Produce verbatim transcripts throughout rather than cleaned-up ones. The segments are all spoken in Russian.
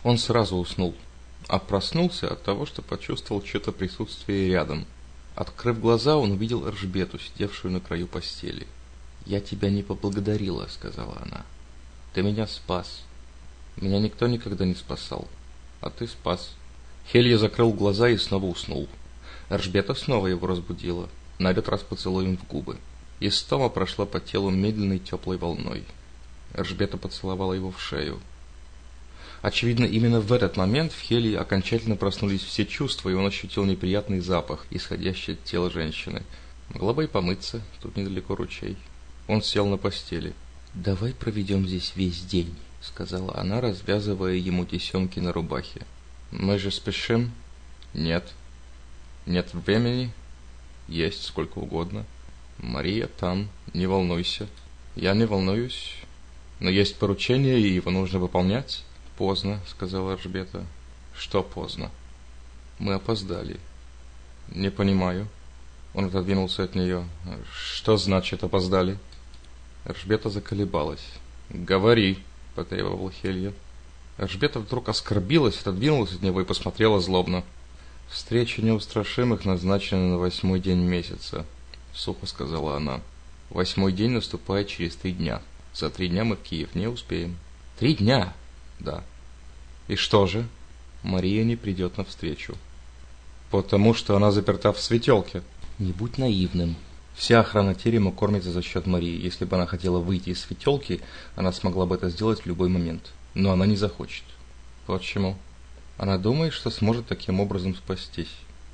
Он сразу уснул, а проснулся от того, что почувствовал чье-то присутствие рядом. Открыв глаза, он увидел Элжбету, сидевшую на краю постели. «Я тебя не поблагодарила», — сказала она. «Ты меня спас. Меня никто никогда не спасал, а ты спас». Хелья закрыл глаза и снова уснул. Элжбета снова его разбудила, на этот раз поцелуем в губы. Истома прошла по телу медленной теплой волной. Элжбета поцеловала его в шею. Очевидно, именно в этот момент в Хелье окончательно проснулись все чувства, и он ощутил неприятный запах, исходящий от тела женщины. Могла бы и помыться, тут недалеко ручей. Он сел на постели. «Давай проведем здесь весь день», — сказала она, развязывая ему тесемки на рубахе. «Мы же спешим?» «Нет». «Нет времени?» «Есть сколько угодно». «Мария там, не волнуйся». «Я не волнуюсь, но есть поручение, и его нужно выполнять». «Поздно», — сказала Элжбета. «Что поздно?» «Мы опоздали». «Не понимаю». Он отодвинулся от нее. «Что значит опоздали?» Элжбета заколебалась. «Говори», — потребовал Хелья. Элжбета вдруг оскорбилась, отодвинулась от него и посмотрела злобно. «Встреча неустрашимых назначена на восьмой день месяца», — сухо сказала она. «Восьмой день наступает через три дня. За три дня мы в Киев не успеем». «Три дня?» «Да». «И что же?» «Мария не придет навстречу». «Потому что она заперта в светелке». «Не будь наивным. Вся охрана терема кормится за счет Марии. Если бы она хотела выйти из светелки, она смогла бы это сделать в любой момент. Но она не захочет». «Почему?» «Она думает, что сможет таким образом спастись».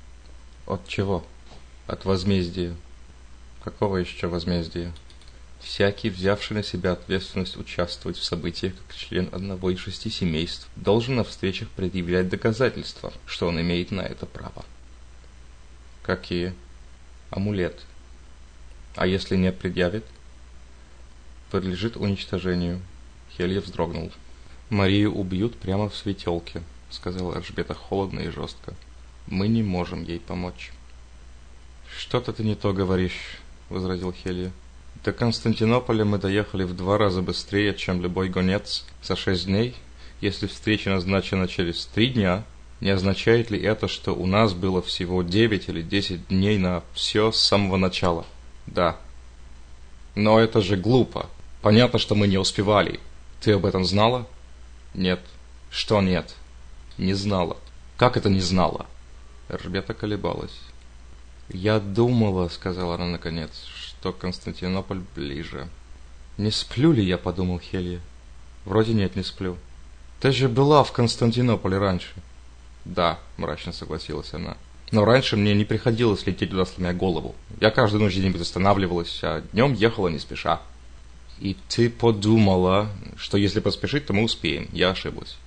«От чего?» «От возмездия». «Какого еще возмездия?» «Всякий, взявший на себя ответственность участвовать в событиях как член одного из шести семейств, должен на встречах предъявлять доказательства, что он имеет на это право». «Какие?» «Амулет. А если не предъявит?» «Подлежит уничтожению». Хелья вздрогнул. «Марию убьют прямо в светелке», — сказала Элжбета холодно и жестко. «Мы не можем ей помочь». «Что-то ты не то говоришь», — возразил Хелья. «До Константинополя мы доехали в два раза быстрее, чем любой гонец, за шесть дней. Если встреча назначена через три дня, не означает ли это, что у нас было всего девять или десять дней на все с самого начала?» «Да». «Но это же глупо. Понятно, что мы не успевали. Ты об этом знала?» «Нет». «Что нет?» «Не знала». «Как это не знала?» Элжбета колебалась. «Я думала, — сказала она наконец, — что Константинополь ближе». «Не сплю ли я?» — подумал Хелья. «Вроде нет, не сплю». «Ты же была в Константинополе раньше». «Да», — мрачно согласилась она. «Но раньше мне не приходилось лететь туда, сломя голову. Я каждый ночь где-нибудь останавливалась, а днем ехала не спеша». «И ты подумала, что если поспешить, то мы успеем». Я ошиблась.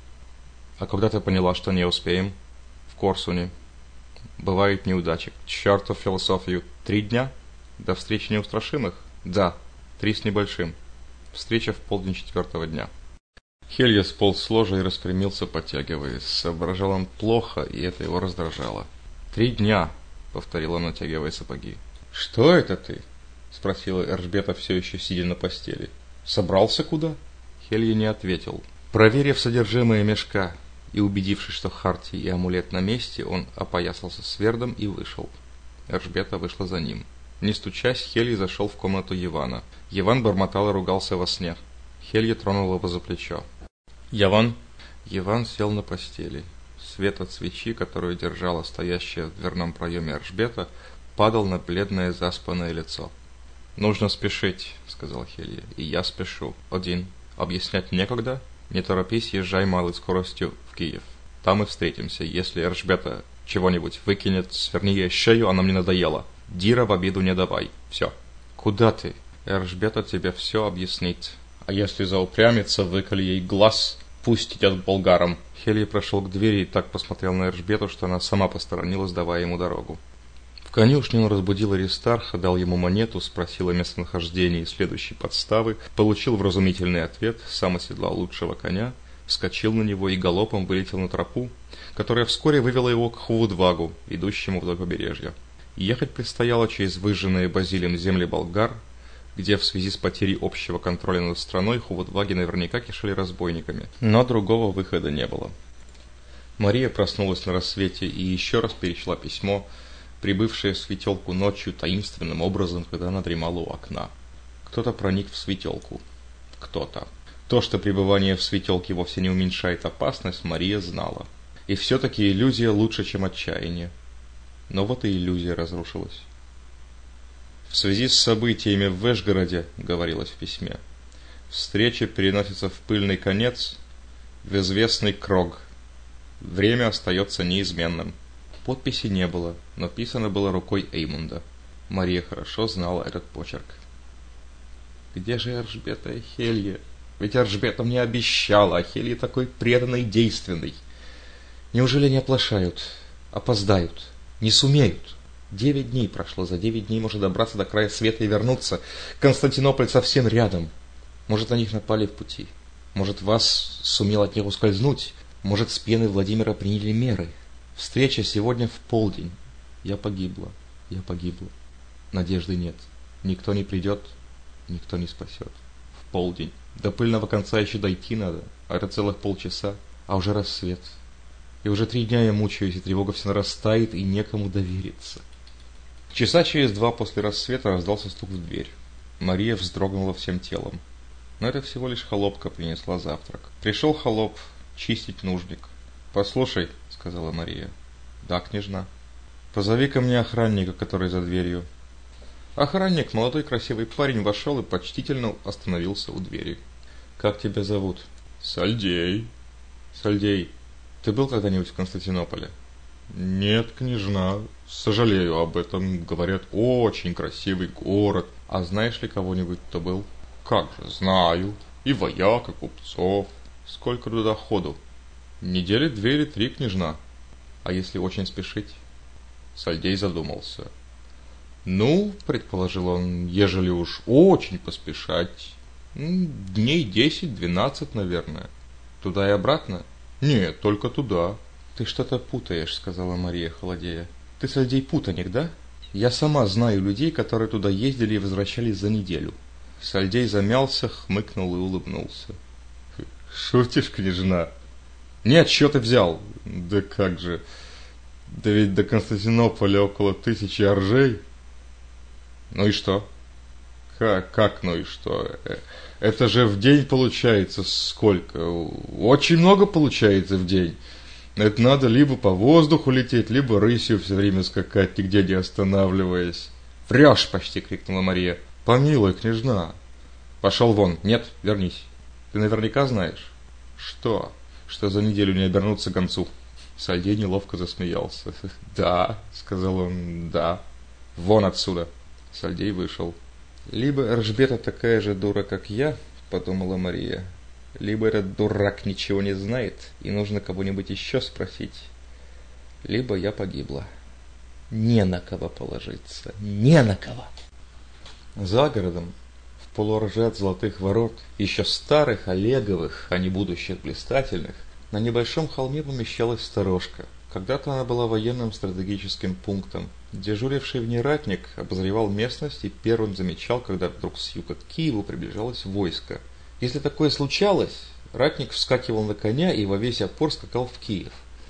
«А когда ты поняла, что не успеем?» «В Корсуне». «Бывают неудачи. К черту философию. Три дня? До встречи неустрашимых?» «Да, три с небольшим. Встреча в полдень четвертого дня». Хелья сполз с ложа и распрямился, подтягиваясь. Соображал он плохо, и это его раздражало. «Три дня», — повторил он, натягивая сапоги. «Что это ты?» — спросила Элжбета, все еще сидя на постели. «Собрался куда?» Хелья не ответил. Проверив содержимое мешка и убедившись, что Хартий и амулет на месте, он опоясался свердом и вышел. Элжбета вышла за ним. Не стучась, Хелья зашел в комнату Явана. Яван бормотал и ругался во сне. Хелья тронул его за плечо. «Яван!» Яван сел на постели. Свет от свечи, которую держала стоящая в дверном проеме Элжбета, падал на бледное заспанное лицо. «Нужно спешить», — сказал Хелья, — «и я спешу. Один. Объяснять некогда? Не торопись, езжай малой скоростью в Киев. Там и встретимся. Если Элжбета чего-нибудь выкинет, сверни ей шею, она мне надоела. Дира в обиду не давай. Все». «Куда ты?» «Элжбета тебе все объяснит. А если заупрямится, выколи ей глаз, пусть идет к болгарам». Хелья прошел к двери и так посмотрел на Элжбету, что она сама посторонилась, давая ему дорогу. В конюшне он разбудил Аристарха, дал ему монету, спросил о местонахождении следующей подставы, получил вразумительный ответ, сам оседлал лучшего коня, вскочил на него и галопом вылетел на тропу, которая вскоре вывела его к Хувудвагу, идущему вдоль побережья. Ехать предстояло через выжженные Базилием земли болгар, где в связи с потерей общего контроля над страной Хувудваги наверняка кишели разбойниками. Но другого выхода не было. Мария проснулась на рассвете и еще раз перечла письмо, прибывшее в светелку ночью таинственным образом, когда она дремала у окна. Кто-то проник в светелку. Кто-то. То, что пребывание в светелке вовсе не уменьшает опасность, Мария знала. И все-таки иллюзия лучше, чем отчаяние. Но вот и иллюзия разрушилась. В связи с событиями в Вышгороде, говорилось в письме, встреча переносится в пыльный конец, в известный Крог. Время остается неизменным. Подписи не было, но писано было рукой Эймунда. Мария хорошо знала этот почерк. Где же Эржбета и Хелье? Ведь Эржбета мне обещала, а Хелье такой преданный и действенный. Неужели не оплошают, опоздают, не сумеют? Девять дней прошло, за девять дней можно добраться до края света и вернуться. Константинополь совсем рядом. Может, на них напали в пути. Может, вас сумел от них ускользнуть. Может, с пены Владимира приняли меры. Встреча сегодня в полдень. Я погибла, я погибла. Надежды нет. Никто не придет, никто не спасет. В полдень. До пыльного конца еще дойти надо, а это целых полчаса, а уже рассвет. И уже три дня я мучаюсь, и тревога все нарастает, и некому довериться. Часа через два после рассвета раздался стук в дверь. Мария вздрогнула всем телом. Но это всего лишь холопка принесла завтрак. Пришел холоп чистить нужник. «Послушай», — сказала Мария. «Да, княжна». «Позови ко мне охранника, который за дверью». Охранник, молодой красивый парень, вошел и почтительно остановился у двери. «Как тебя зовут?» «Сальдей». «Сальдей, ты был когда-нибудь в Константинополе?» «Нет, княжна, сожалею об этом. Говорят, очень красивый город. А знаешь ли кого-нибудь, кто был?» «Как же, знаю. И вояк, и купцов». «Сколько туда ходу?» «Недели две или три, княжна». «А если очень спешить?» Сальдей задумался. «Ну, — предположил он, — ежели уж очень поспешать, дней десять-двенадцать, наверное. Туда и обратно?» «Нет, только туда». «Ты что-то путаешь, — сказала Мария, холодея. — Ты, Сальдей, путаник, да? Я сама знаю людей, которые туда ездили и возвращались за неделю». Сальдей замялся, хмыкнул и улыбнулся. «Шутишь, княжна?» «Нет, что ты взял?» «Да как же, да ведь до Константинополя около тысячи оржей». «Ну и что?» «Как, как ну и что? Это же в день получается сколько? Очень много получается в день. Это надо либо по воздуху лететь, либо рысью все время скакать, нигде не останавливаясь». «Врешь почти!» — крикнула Мария. «Помилуй, княжна!» «Пошел вон! Нет, вернись! Ты наверняка знаешь?» «Что?» «Что за неделю не обернуться к гонцу?» Сальдей неловко засмеялся. «Да!» — сказал он. «Да! Вон отсюда!» Сальдей вышел. «Либо Эржбета такая же дура, как я, — подумала Мария, — либо этот дурак ничего не знает, и нужно кого-нибудь еще спросить, либо я погибла. Не на кого положиться, не на кого». За городом, в полуорже от золотых ворот, еще старых Олеговых, а не будущих блистательных, на небольшом холме помещалась сторожка. Когда-то она была военным стратегическим пунктом. Дежуривший в ней ратник обозревал местность и первым замечал, когда вдруг с юга к Киеву приближалось войско. Если такое случалось, ратник вскакивал на коня и во весь опор скакал в Киев.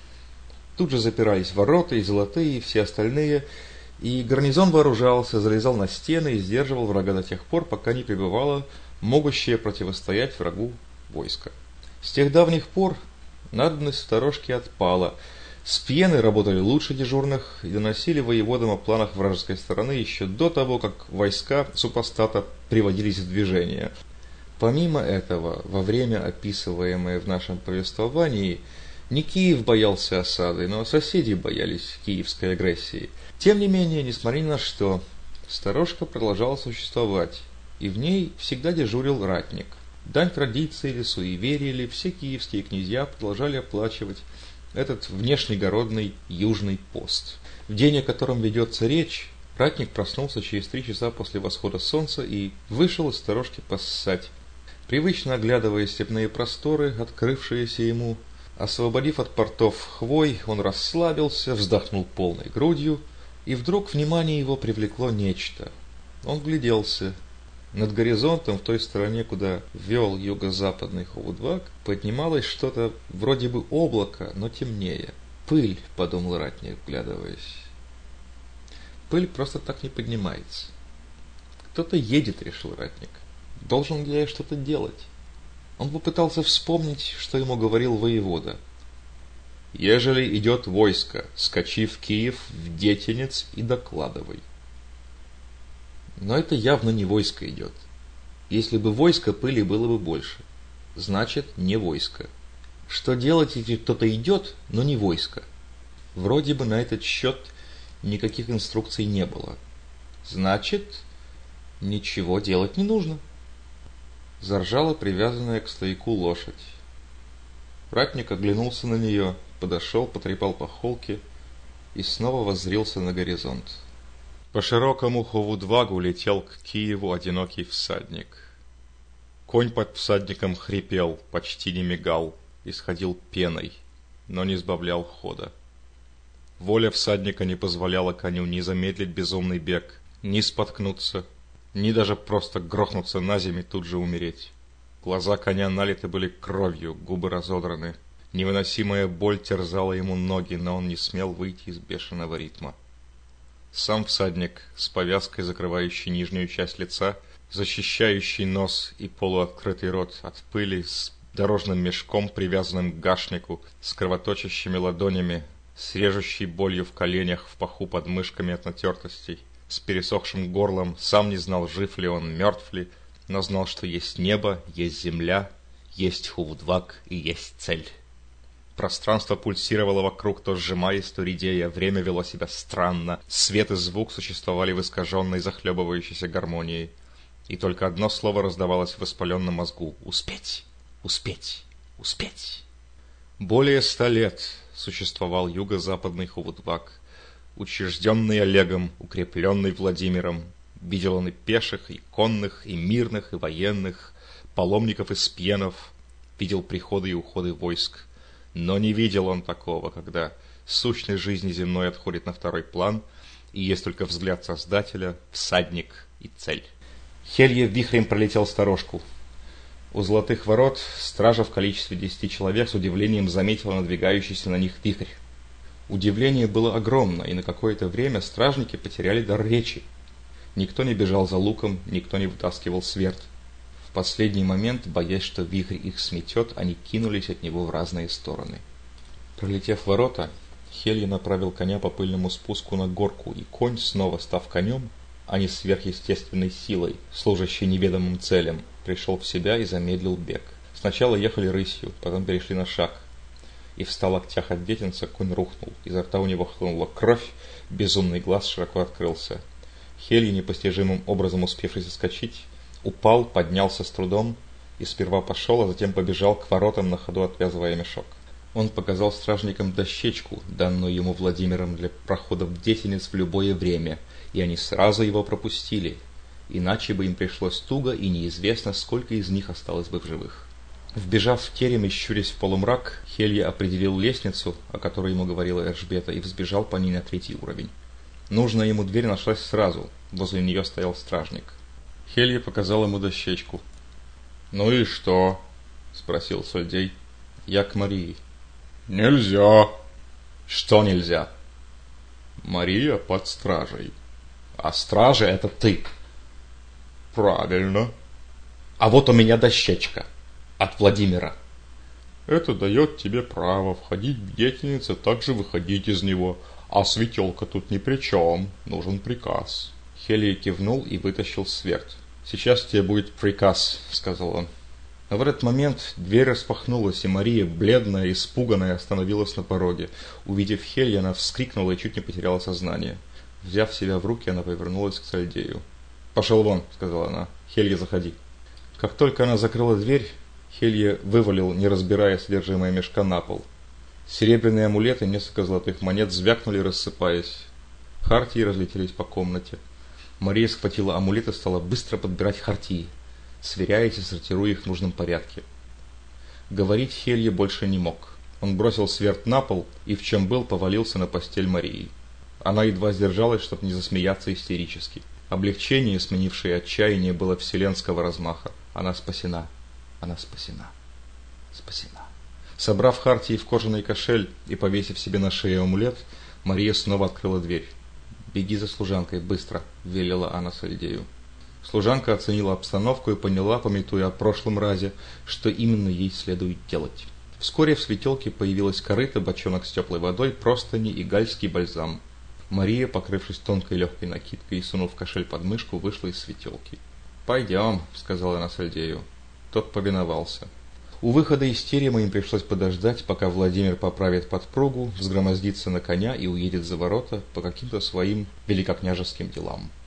Тут же запирались ворота, и золотые, и все остальные, и гарнизон вооружался, залезал на стены и сдерживал врага до тех пор, пока не прибывало могущее противостоять врагу войско. С тех давних пор надобность в сторожке отпала. Спьены работали лучше дежурных и доносили воеводам о планах вражеской стороны еще до того, как войска супостата приводились в движение. Помимо этого, во время, описываемое в нашем повествовании, не Киев боялся осады, но соседи боялись киевской агрессии. Тем не менее, несмотря ни на что, сторожка продолжала существовать, и в ней всегда дежурил ратник. Дань традиции или суеверия или все киевские князья продолжали оплачивать этот внешнегородный южный пост. В день, о котором ведется речь, ратник проснулся через три часа после восхода солнца и вышел из сторожки поссать. Привычно оглядывая степные просторы, открывшиеся ему, освободив от портов хвой, он расслабился, вздохнул полной грудью, и вдруг внимание его привлекло нечто. Он вгляделся. Над горизонтом, в той стороне, куда вел юго-западный Ховудваг, поднималось что-то вроде бы облака, но темнее. «Пыль», — подумал ратник, вглядываясь. «Пыль просто так не поднимается». «Кто-то едет», — решил ратник. «Должен ли я что-то делать?» Он попытался вспомнить, что ему говорил воевода. «Ежели идет войско, скачи в Киев, в Детинец и докладывай». Но это явно не войско идет. Если бы войско, пыли было бы больше. Значит, не войско. Что делать, если кто-то идет, но не войско? Вроде бы на этот счет никаких инструкций не было. Значит, ничего делать не нужно. Заржала привязанная к стояку лошадь. Ратник оглянулся на нее, подошел, потрепал по холке и снова воззрился на горизонт. По широкому Ховудвагу летел к Киеву одинокий всадник. Конь под всадником хрипел, почти не мигал, исходил пеной, но не сбавлял хода. Воля всадника не позволяла коню ни замедлить безумный бег, ни споткнуться, ни даже просто грохнуться на землю и тут же умереть. Глаза коня налиты были кровью, губы разодраны. Невыносимая боль терзала ему ноги, но он не смел выйти из бешеного ритма. Сам всадник, с повязкой, закрывающей нижнюю часть лица, защищающий нос и полуоткрытый рот от пыли, с дорожным мешком, привязанным к гашнику, с кровоточащими ладонями, с режущей болью в коленях, в паху под мышками от натертостей, с пересохшим горлом, сам не знал, жив ли он, мертв ли, но знал, что есть небо, есть земля, есть Ховудваг и есть цель. Пространство пульсировало вокруг, то сжимаясь, то редея, время вело себя странно, свет и звук существовали в искаженной, захлебывающейся гармонии. И только одно слово раздавалось в воспаленном мозгу: «Успеть! Успеть! Успеть!» Более ста лет существовал юго-западный Ховудваг, учрежденный Олегом, укрепленный Владимиром. Видел он и пеших, и конных, и мирных, и военных, паломников и спьенов, видел приходы и уходы войск. Но не видел он такого, когда сущность жизни земной отходит на второй план, и есть только взгляд Создателя, всадник и цель. Хелье вихрем пролетел сторожку. У золотых ворот стража в количестве десяти человек с удивлением заметила надвигающийся на них вихрь. Удивление было огромно, и на какое-то время стражники потеряли дар речи. Никто не бежал за луком, никто не вытаскивал сверд. В последний момент, боясь, что вихрь их сметет, они кинулись от него в разные стороны. Пролетев ворота, Хелье направил коня по пыльному спуску на горку, и конь, снова став конем, а не сверхъестественной силой, служащей неведомым целям, пришел в себя и замедлил бег. Сначала ехали рысью, потом перешли на шаг. И в ста локтях от детинца конь рухнул, изо рта у него хлынула кровь, безумный глаз широко открылся. Хелье, непостижимым образом успевший соскочить, упал, поднялся с трудом и сперва пошел, а затем побежал к воротам, на ходу отвязывая мешок. Он показал стражникам дощечку, данную ему Владимиром для прохода в Детинец в любое время, и они сразу его пропустили, иначе бы им пришлось туго, и неизвестно, сколько из них осталось бы в живых. Вбежав в терем и щурясь в полумрак, Хелье определил лестницу, о которой ему говорила Эржбета, и взбежал по ней на третий уровень. Нужная ему дверь нашлась сразу, возле нее стоял стражник. Хелье показал ему дощечку. «Ну и что?» — спросил Сольдей. «Я к Марии». «Нельзя». «Что нельзя?» «Мария под стражей». «А стража — это ты». «Правильно». «А вот у меня дощечка. От Владимира». «Это дает тебе право входить в Детинец, а также выходить из него. А светелка тут ни при чем. Нужен приказ». Хелье кивнул и вытащил сверд. «Сейчас тебе будет приказ», — сказал он. Но в этот момент дверь распахнулась, и Мария, бледная и испуганная, остановилась на пороге. Увидев Хелье, она вскрикнула и чуть не потеряла сознание. Взяв себя в руки, она повернулась к Сольдею. «Пошел вон», — сказала она. «Хелье, заходи». Как только она закрыла дверь, Хелье вывалил, не разбирая содержимое мешка, на пол. Серебряные амулеты, несколько золотых монет звякнули, рассыпаясь. Хартии разлетелись по комнате. Мария схватила амулет и стала быстро подбирать хартии, сверяясь и сортируя их в нужном порядке. Говорить Хелье больше не мог. Он бросил сверд на пол и, в чем был, повалился на постель Марии. Она едва сдержалась, чтобы не засмеяться истерически. Облегчение, сменившее отчаяние, было вселенского размаха. Она спасена. Она спасена. Спасена. Собрав хартии в кожаный кошель и повесив себе на шею амулет, Мария снова открыла дверь. «Беги за служанкой, быстро!» – велела она Сальдею. Служанка оценила обстановку и поняла, памятуя о прошлом разе, что именно ей следует делать. Вскоре в светелке появилась корыто, бочонок с теплой водой, простыни и гальский бальзам. Мария, покрывшись тонкой легкой накидкой и сунув кошель под мышку, вышла из светелки. «Пойдем», — сказала она Сальдею. Тот повиновался. У выхода из терема им пришлось подождать, пока Владимир поправит подпругу, взгромоздится на коня и уедет за ворота по каким-то своим великокняжеским делам.